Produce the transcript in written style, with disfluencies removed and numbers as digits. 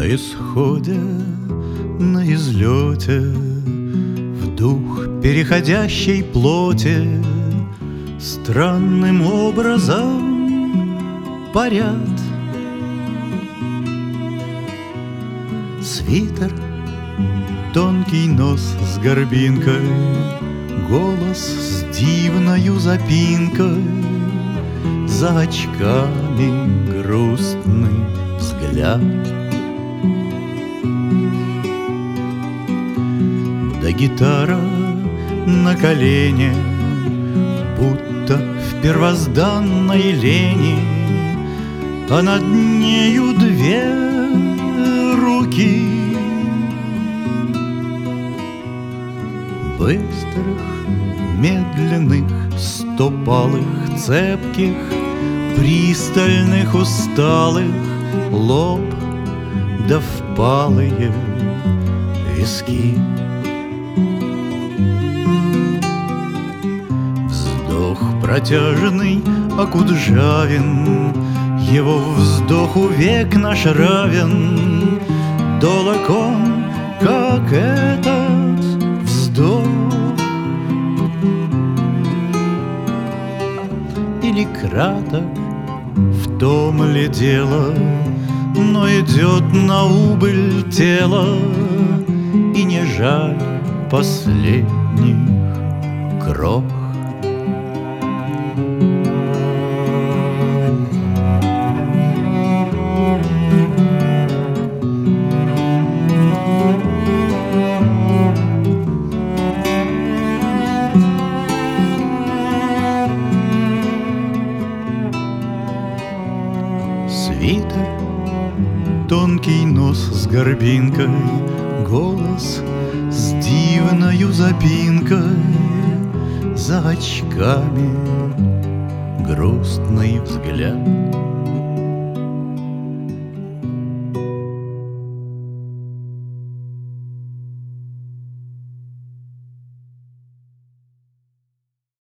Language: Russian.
исходе, на излете, в дух переходящей плоти странным образом парят. Свитер, тонкий нос с горбинкой, голос с дивною запинкой, за очками грустный взгляд. Да гитара на колене, будто в первозданной лени, а над нею две руки быстрых, медленных, стопалых, цепких, пристальных, усталых, лоб да впалые виски. Вздох протяжный, окуджавен, его вздоху век наш равен. Долог он, как этот вздох, или краток, в том ли дело, но идет на убыль тело, и не жаль последних крох. Свитер, тонкий нос с горбинкой, голос с дивною запинкой, за очками грустный взгляд.